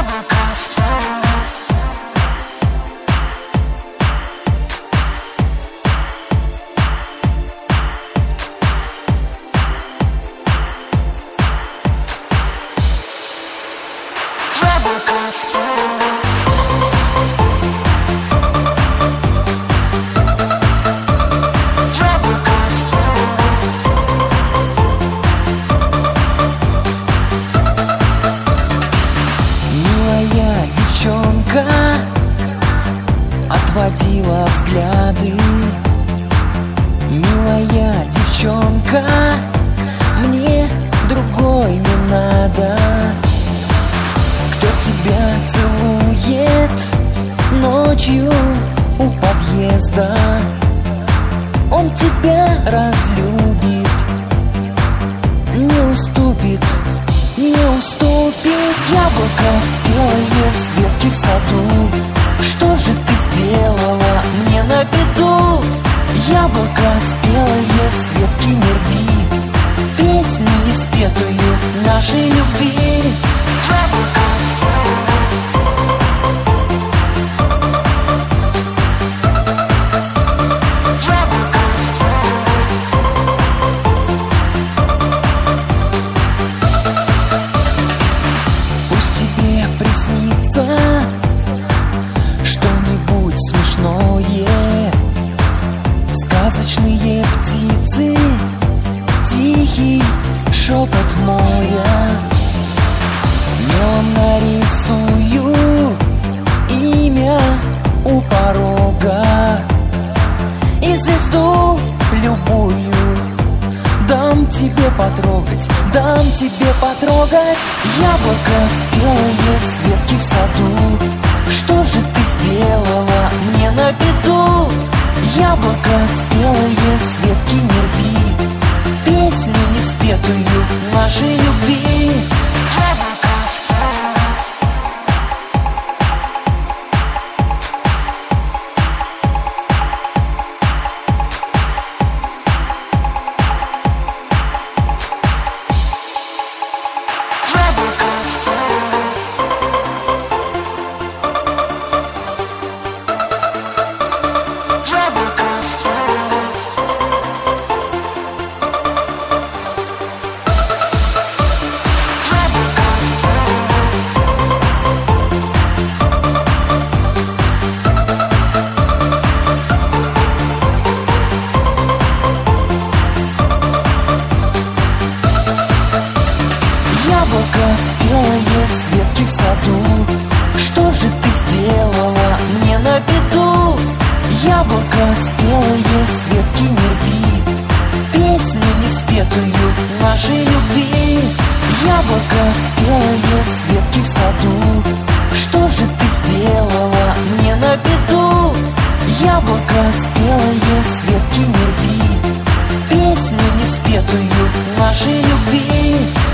Милая девчонка отводила взгляды. Милая девчонка, мне другой не надо. Кто тебя целует ночью у подъезда? Он тебя разлюбит, не уступит, не уступит. Яблоко спелое с ветки в саду, что же ты сделала мне на беду? Яблоко спелое с ветки не рви, песню неспетую нашей любви. Яблоко спелое, яблоко спелое. Пусть тебе приснится что-нибудь смешное, сказочные птицы, тихий шепот моря. Мелом нарисую имя у порога и звезду любую дам тебе потрогать, дам тебе потрогать. Яблоко спелое с ветки в саду, что же ты сделала мне на беду? Яблоко спелое с ветки не рви, песню неспетую нашей любви. Яблоко спелое. Яблоко спелое с ветки в саду, что же ты сделала мне на беду? Яблоко спелое с ветки не рви, песню неспетую нашей любви. Яблоко спелое с ветки в саду, что же ты сделала мне на беду? Яблоко спелое с ветки не рви, песню неспетую нашей любви.